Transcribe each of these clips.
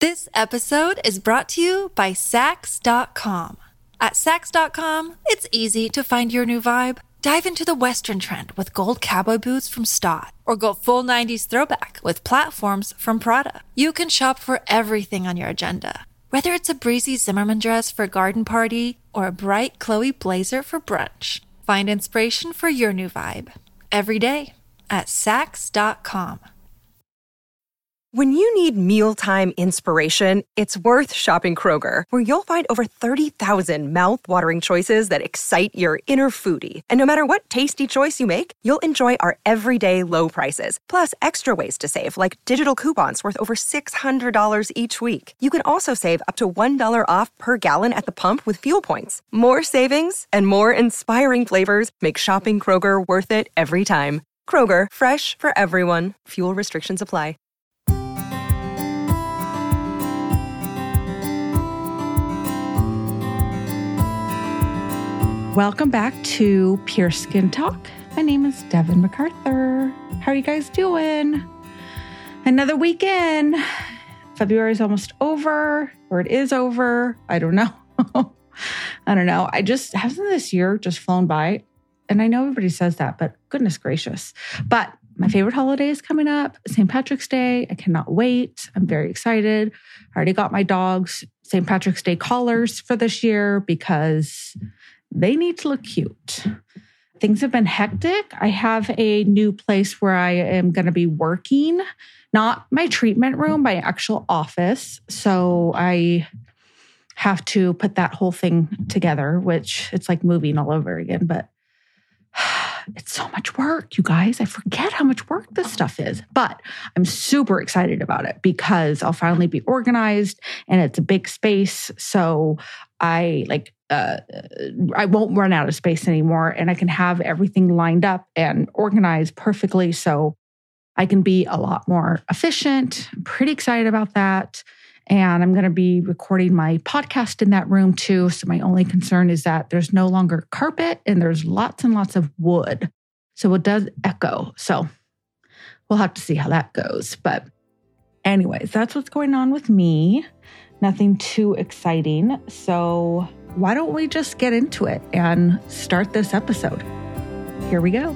This episode is brought to you by Saks.com. At Saks.com, it's easy to find your new vibe. Dive into the Western trend with gold cowboy boots from Staud, or go full 90s throwback with platforms from Prada. You can shop for everything on your agenda, whether it's a breezy Zimmermann dress for a garden party or a bright Chloe blazer for brunch. Find inspiration for your new vibe every day at Saks.com. When you need mealtime inspiration, it's worth shopping Kroger, where you'll find over 30,000 mouth-watering choices that excite your inner foodie. And no matter what tasty choice you make, you'll enjoy our everyday low prices, plus extra ways to save, like digital coupons worth over $600 each week. You can also save up to $1 off per gallon at the pump with fuel points. More savings and more inspiring flavors make shopping Kroger worth it every time. Kroger, fresh for everyone. Fuel restrictions apply. Welcome back to Pure Skin Talk. My name is Devin MacArthur. How are you guys doing? Another weekend. February is almost over, or it is over. I don't know. I don't know. Hasn't this year just flown by? And I know everybody says that, but goodness gracious. But my favorite holiday is coming up, St. Patrick's Day. I cannot wait. I'm very excited. I already got my dog's St. Patrick's Day collars for this year because they need to look cute. Things have been hectic. I have a new place where I am going to be working, not my treatment room, my actual office. So I have to put that whole thing together, which it's like moving all over again, but it's so much work, you guys. I forget how much work this stuff is, but I'm super excited about it because I'll finally be organized and it's a big space. So I won't run out of space anymore and I can have everything lined up and organized perfectly so I can be a lot more efficient. I'm pretty excited about that. And I'm going to be recording my podcast in that room too. So my only concern is that there's no longer carpet and there's lots and lots of wood. So it does echo. So we'll have to see how that goes. But anyways, that's what's going on with me. Nothing too exciting. So why don't we just get into it and start this episode? Here we go.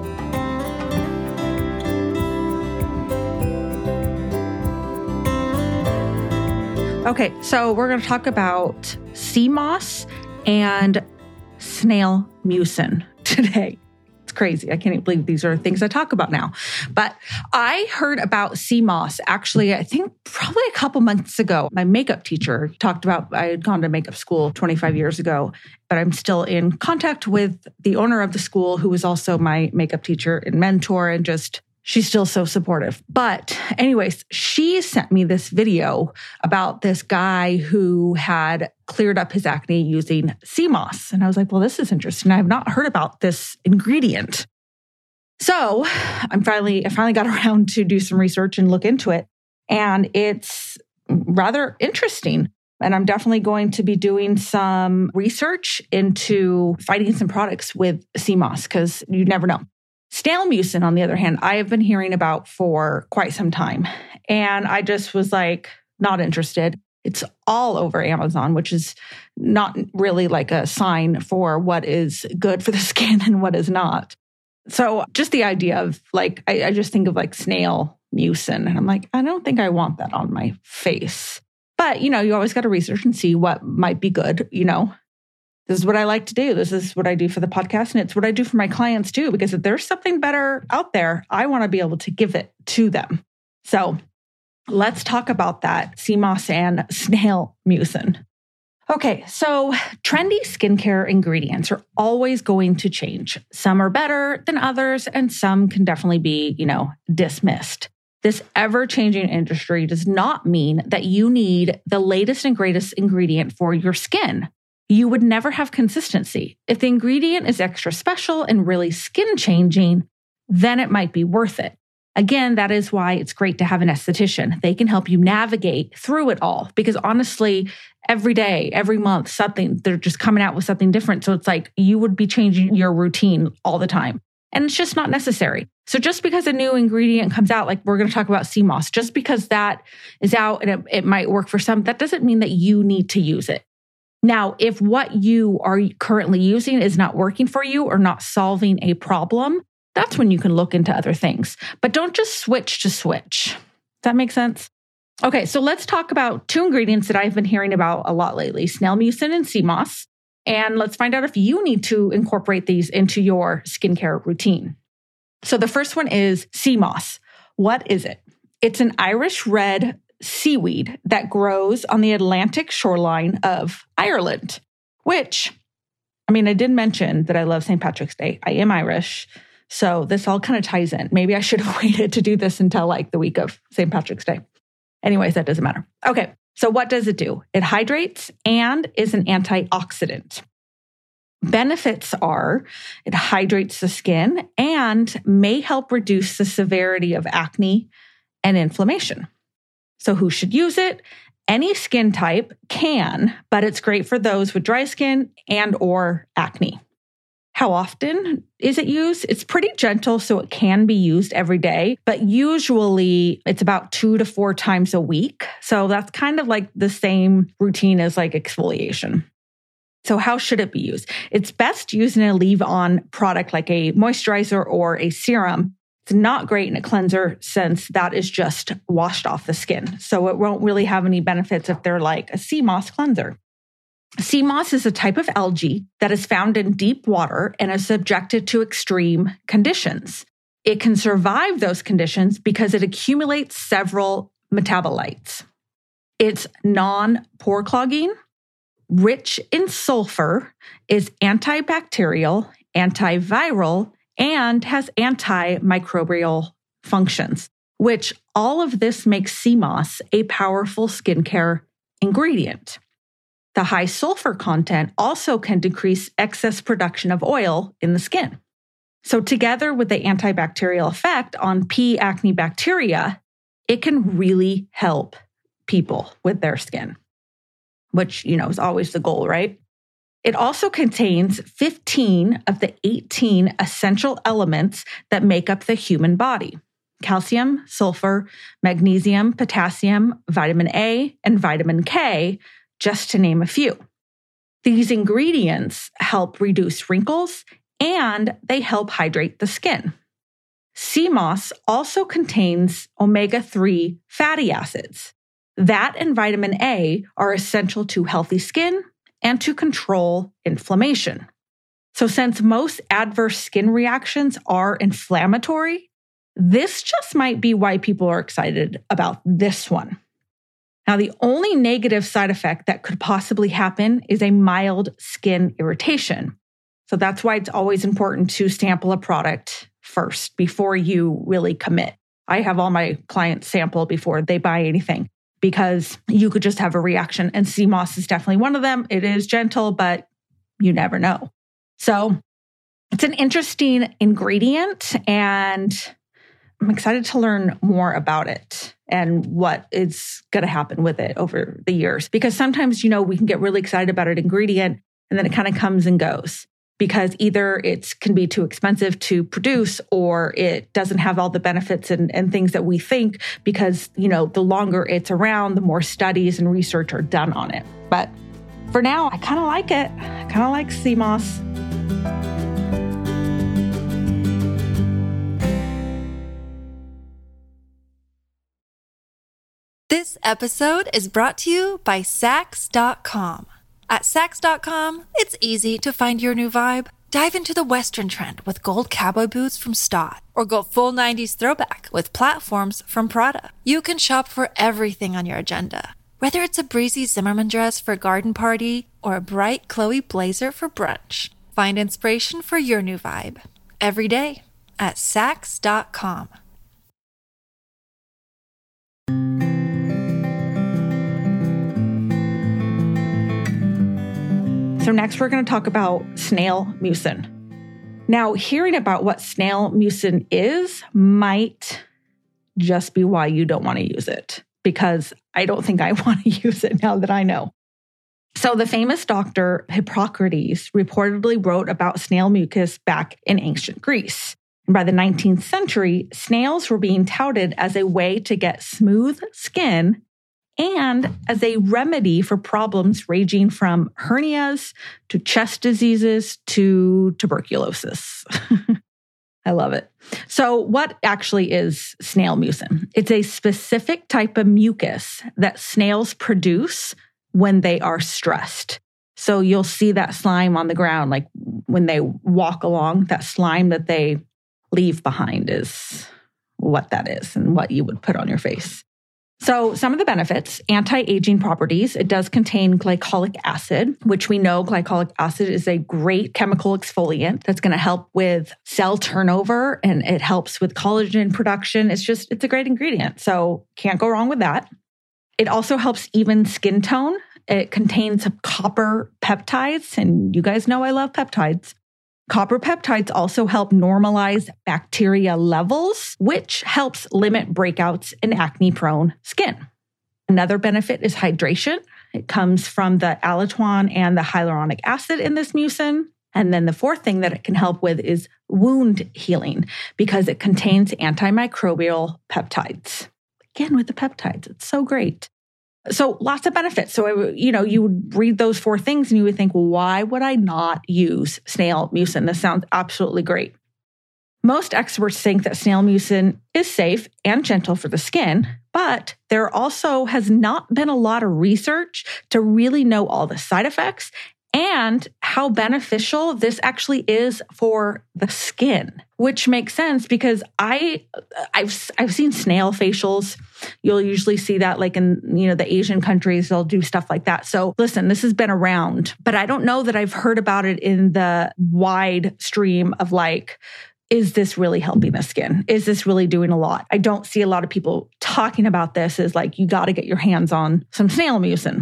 Okay, so we're going to talk about sea moss and snail mucin today. It's crazy. I can't even believe these are things I talk about now. But I heard about sea moss actually, I think probably a couple months ago. My makeup teacher talked about, I had gone to makeup school 25 years ago, but I'm still in contact with the owner of the school who was also my makeup teacher and mentor and just she's still so supportive. But anyways, she sent me this video about this guy who had cleared up his acne using sea moss. And I was like, well, this is interesting. I have not heard about this ingredient. So I finally got around to do some research and look into it. And it's rather interesting. And I'm definitely going to be doing some research into finding some products with sea moss because you never know. Snail mucin, on the other hand, I have been hearing about for quite some time. And I just was like, not interested. It's all over Amazon, which is not really like a sign for what is good for the skin and what is not. So just the idea of like, I just think of like snail mucin. And I'm like, I don't think I want that on my face. But, you always got to research and see what might be good, This is what I like to do. This is what I do for the podcast. And it's what I do for my clients too, because if there's something better out there, I want to be able to give it to them. So let's talk about that, sea moss and snail mucin. Okay, so trendy skincare ingredients are always going to change. Some are better than others, and some can definitely be, dismissed. This ever-changing industry does not mean that you need the latest and greatest ingredient for your skin. You would never have consistency. If the ingredient is extra special and really skin changing, then it might be worth it. Again, that is why it's great to have an esthetician. They can help you navigate through it all because honestly, every day, every month, they're just coming out with something different. So it's like you would be changing your routine all the time. And it's just not necessary. So just because a new ingredient comes out, like we're going to talk about sea moss, just because that is out and it might work for some, that doesn't mean that you need to use it. Now, if what you are currently using is not working for you or not solving a problem, that's when you can look into other things. But don't just switch to switch. Does that make sense? Okay, so let's talk about two ingredients that I've been hearing about a lot lately, snail mucin and sea moss. And let's find out if you need to incorporate these into your skincare routine. So the first one is sea moss. What is it? It's an Irish red seaweed that grows on the Atlantic shoreline of Ireland, which, I did mention that I love St. Patrick's Day. I am Irish, so this all kind of ties in. Maybe I should have waited to do this until like the week of St. Patrick's Day. Anyways, that doesn't matter. Okay. So what does it do? It hydrates and is an antioxidant. Benefits are it hydrates the skin and may help reduce the severity of acne and inflammation. So who should use it? Any skin type can, but it's great for those with dry skin and or acne. How often is it used? It's pretty gentle, so it can be used every day, but usually it's about 2 to 4 times a week. So that's kind of like the same routine as like exfoliation. So how should it be used? It's best used in a leave-on product like a moisturizer or a serum. It's not great in a cleanser since that is just washed off the skin. So it won't really have any benefits if they're like a sea moss cleanser. Sea moss is a type of algae that is found in deep water and is subjected to extreme conditions. It can survive those conditions because it accumulates several metabolites. It's non-pore clogging, rich in sulfur, is antibacterial, antiviral, and has antimicrobial functions, which all of this makes sea moss a powerful skincare ingredient. The high sulfur content also can decrease excess production of oil in the skin. So together with the antibacterial effect on P. acne bacteria, it can really help people with their skin, which, is always the goal, right? It also contains 15 of the 18 essential elements that make up the human body: calcium, sulfur, magnesium, potassium, vitamin A, and vitamin K, just to name a few. These ingredients help reduce wrinkles and they help hydrate the skin. Sea moss also contains omega-3 fatty acids. That and vitamin A are essential to healthy skin and to control inflammation. So since most adverse skin reactions are inflammatory, this just might be why people are excited about this one. Now, the only negative side effect that could possibly happen is a mild skin irritation. So that's why it's always important to sample a product first before you really commit. I have all my clients sample before they buy anything because you could just have a reaction, and sea moss is definitely one of them. It is gentle, but you never know. So it's an interesting ingredient, and I'm excited to learn more about it and what is going to happen with it over the years. Because sometimes, we can get really excited about an ingredient and then it kind of comes and goes because either it can be too expensive to produce or it doesn't have all the benefits and things that we think because, the longer it's around, the more studies and research are done on it. But for now, I kind of like it. I kind of like sea moss. This episode is brought to you by Saks.com. At Saks.com, it's easy to find your new vibe. Dive into the Western trend with gold cowboy boots from Stott, or go full 90s throwback with platforms from Prada. You can shop for everything on your agenda, whether it's a breezy Zimmermann dress for a garden party or a bright Chloe blazer for brunch. Find inspiration for your new vibe every day at Saks.com. So next we're going to talk about snail mucin. Now, hearing about what snail mucin is might just be why you don't want to use it, because I don't think I want to use it now that I know. So the famous doctor Hippocrates reportedly wrote about snail mucus back in ancient Greece. And by the 19th century, snails were being touted as a way to get smooth skin and as a remedy for problems ranging from hernias to chest diseases to tuberculosis. I love it. So what actually is snail mucin? It's a specific type of mucus that snails produce when they are stressed. So you'll see that slime on the ground, like when they walk along, that slime that they leave behind is what that is and what you would put on your face. So some of the benefits, anti-aging properties. It does contain glycolic acid, which we know glycolic acid is a great chemical exfoliant that's going to help with cell turnover and it helps with collagen production. It's a great ingredient. So can't go wrong with that. It also helps even skin tone. It contains copper peptides, and you guys know I love peptides. Copper peptides also help normalize bacteria levels, which helps limit breakouts in acne-prone skin. Another benefit is hydration. It comes from the allantoin and the hyaluronic acid in this mucin. And then the fourth thing that it can help with is wound healing because it contains antimicrobial peptides. Again, with the peptides, it's so great. So lots of benefits. So, you would read those four things and you would think, well, why would I not use snail mucin? This sounds absolutely great. Most experts think that snail mucin is safe and gentle for the skin, but there also has not been a lot of research to really know all the side effects and how beneficial this actually is for the skin, which makes sense because I've seen snail facials. You'll usually see that like in, the Asian countries, they'll do stuff like that. So listen, this has been around, but I don't know that I've heard about it in the wide stream of like, is this really helping the skin? Is this really doing a lot? I don't see a lot of people talking about this as like, you got to get your hands on some snail mucin.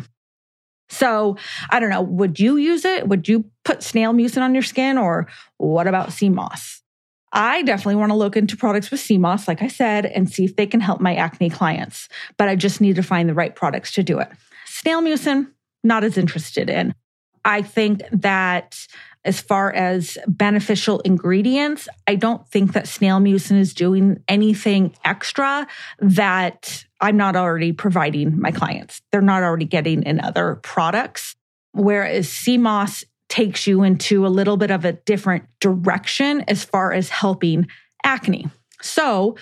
So I don't know, would you use it? Would you put snail mucin on your skin or what about sea moss? I definitely want to look into products with sea moss, like I said, and see if they can help my acne clients, but I just need to find the right products to do it. Snail mucin, not as interested in. I think that as far as beneficial ingredients, I don't think that snail mucin is doing anything extra that I'm not already providing my clients. They're not already getting in other products. Whereas sea moss takes you into a little bit of a different direction as far as helping acne. So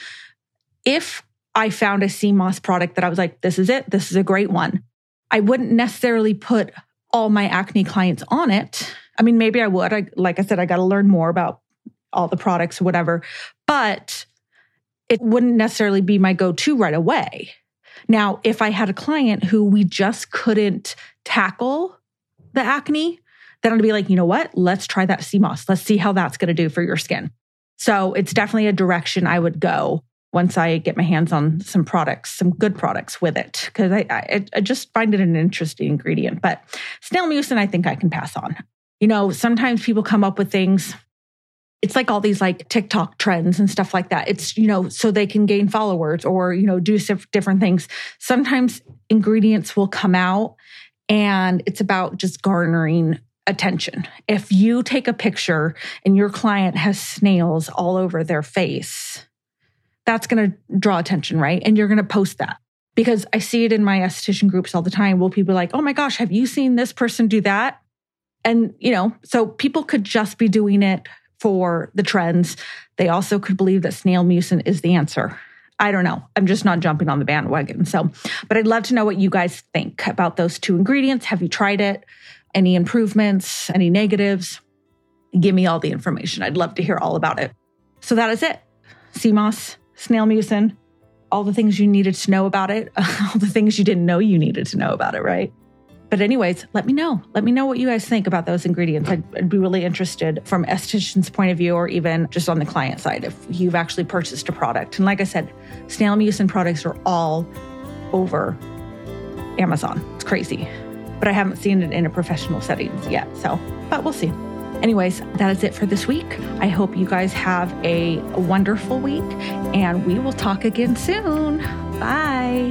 if I found a sea moss product that I was like, this is it, this is a great one, I wouldn't necessarily put all my acne clients on it. I mean, maybe I would. Like I said, I got to learn more about all the products or whatever, but it wouldn't necessarily be my go-to right away. Now, if I had a client who we just couldn't tackle the acne, then I'd be like, you know what? Let's try that sea moss. Let's see how that's going to do for your skin. So it's definitely a direction I would go once I get my hands on some products, some good products with it, because I just find it an interesting ingredient. But snail mucin, I think I can pass on. Sometimes people come up with things. It's like all these like TikTok trends and stuff like that. It's, so they can gain followers or, do different things. Sometimes ingredients will come out and it's about just garnering attention. If you take a picture and your client has snails all over their face, that's going to draw attention, right? And you're going to post that. Because I see it in my esthetician groups all the time. Will people be like, oh my gosh, have you seen this person do that? And, so people could just be doing it for the trends. They also could believe that snail mucin is the answer. I don't know. I'm just not jumping on the bandwagon. But I'd love to know what you guys think about those two ingredients. Have you tried it? Any improvements? Any negatives? Give me all the information. I'd love to hear all about it. So that is it. Sea moss, snail mucin, all the things you needed to know about it, all the things you didn't know you needed to know about it, right? But anyways, let me know. Let me know what you guys think about those ingredients. I'd be really interested from esthetician's point of view or even just on the client side if you've actually purchased a product. And like I said, snail mucin products are all over Amazon. It's crazy. But I haven't seen it in a professional setting yet. But we'll see. Anyways, that is it for this week. I hope you guys have a wonderful week and we will talk again soon. Bye.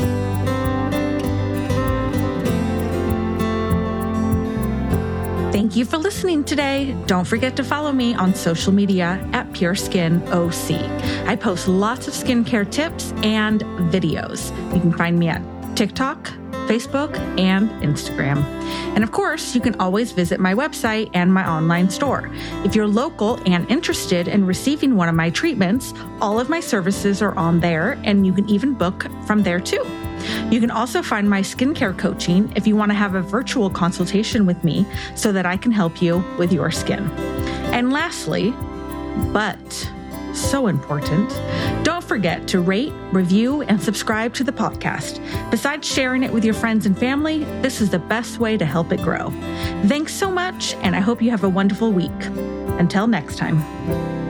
Thank Thank you for listening today. Don't forget to follow me on social media at PureSkinOC. I post lots of skincare tips and videos. You can find me at TikTok, Facebook, and Instagram. And of course, you can always visit my website and my online store. If you're local and interested in receiving one of my treatments, all of my services are on there, and you can even book from there too. You can also find my skincare coaching if you want to have a virtual consultation with me so that I can help you with your skin. And lastly, but so important, don't forget to rate, review, and subscribe to the podcast. Besides sharing it with your friends and family, this is the best way to help it grow. Thanks so much, and I hope you have a wonderful week. Until next time.